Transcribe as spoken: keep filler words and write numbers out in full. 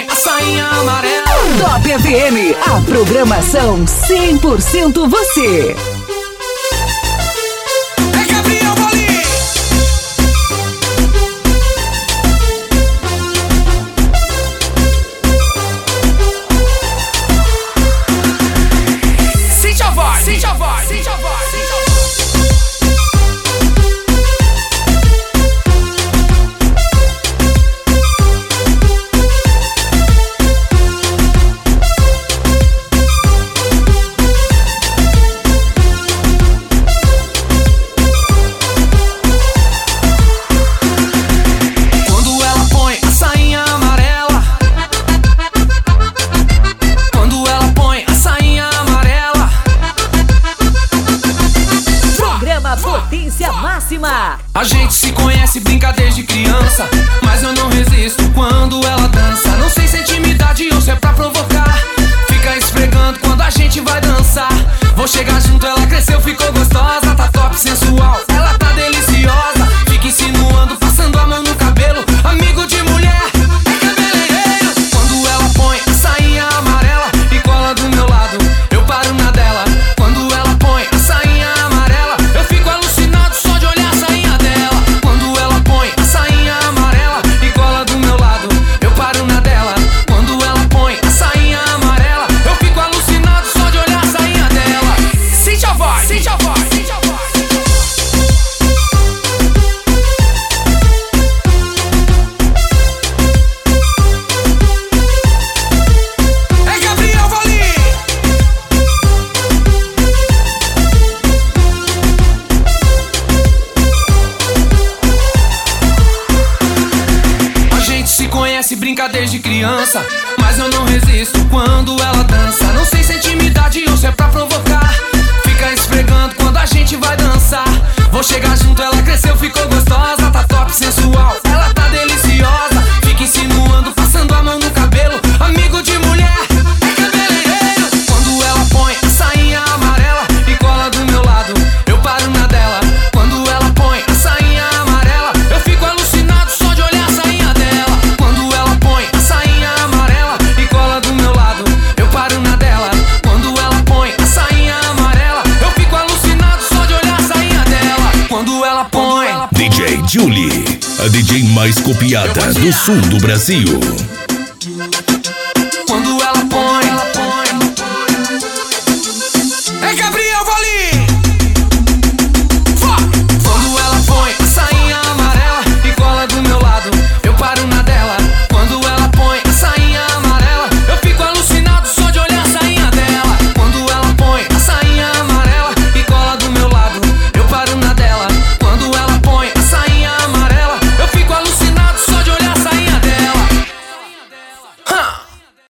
põe a sainha amarela. Top F M, a programação cem por cento você. A gente se conhece, brinca desde criança, mas eu não resisto quando ela dança. Não sei se é intimidade ou se é pra provocar. Fica esfregando quando a gente vai dançar. Vou chegar junto, ela cresceu, ficou gostosa. Tá top, sensual, ela tá deliciosa. Fica insinuando, passando a mão no cabelo. Amigo de mulher, é cabeleireiro. Quando ela põe a sainha amarela e cola do meu lado, eu paro na dela. Quando ela põe a sainha amarela, eu fico alucinado só de olhar a sainha dela. Quando ela põe a sainha amarela e cola do meu lado, eu paro na dela. Quando ela põe a sainha amarela, eu fico alucinado só de olhar a sainha dela. Sente a voz, sente a voz, sente a voz. É Gabriel Valim. A gente se conhece, brinca desde criança, mas eu não resisto quando ela dança. Não sei se é intimidade ou se é pra provocar. Fica esfregando quando a gente vai dançar. Vou chegar junto, ela cresceu, ficou gostosa. Tá top, sensual, ela tá deliciosa. Fica insinuando, passando a mão no cabelo. Amigo de mulher, é cabeleireiro. Quando ela põe a sainha amarela e cola do meu lado, eu paro na dela. Quando ela põe a sainha amarela, eu fico alucinado só de olhar a sainha dela. Quando ela põe a sainha amarela e cola do meu lado, eu paro na dela. Quando ela põe a sainha amarela, eu fico alucinado só de olhar a sainha dela. Quando ela põe D J Julie, a D J mais copiada do sul do Brasil.